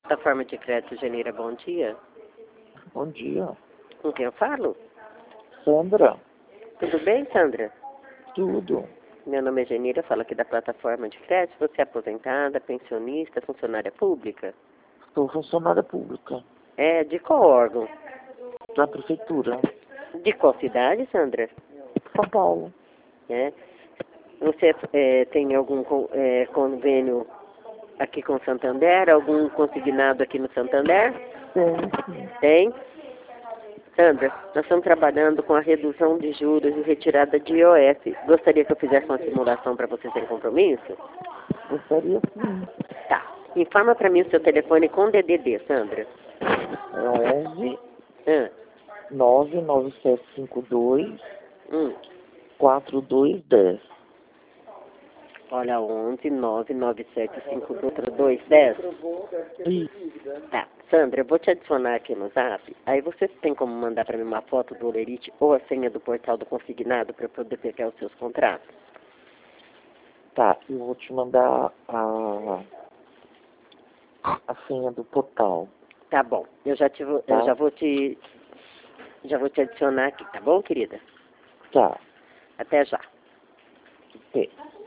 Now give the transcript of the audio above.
Plataforma de crédito Janeira, bom dia. Bom dia. Com quem eu falo? Sandra, Tudo bem, Sandra? tudo. Meu nome é Janeira, eu falo aqui da plataforma de crédito. Você é aposentada, pensionista, funcionária pública? Sou funcionária pública É, de qual órgão? da prefeitura. De qual cidade, Sandra? São Paulo. É. Você tem algum convênio aqui com o Santander? Algum consignado aqui no Santander? Sim. Tem? Sandra, nós estamos trabalhando com a redução de juros e retirada de IOF. Gostaria que eu fizesse uma simulação para você sem compromisso? Gostaria sim. Tá. Informa para mim o seu telefone com DDD, Sandra. É 11 Ah, 99752 hum. 4210. Olha, 11 99752 Isso. Tá. Sandra, eu vou te adicionar aqui no Zap. Aí você tem como mandar para mim uma foto do Olerite ou a senha do portal do consignado para eu poder pegar os seus contratos? Tá, eu vou te mandar a senha do portal. Tá bom. Eu Tá? já vou te adicionar aqui, tá bom, querida? Tá. Até já. Tem.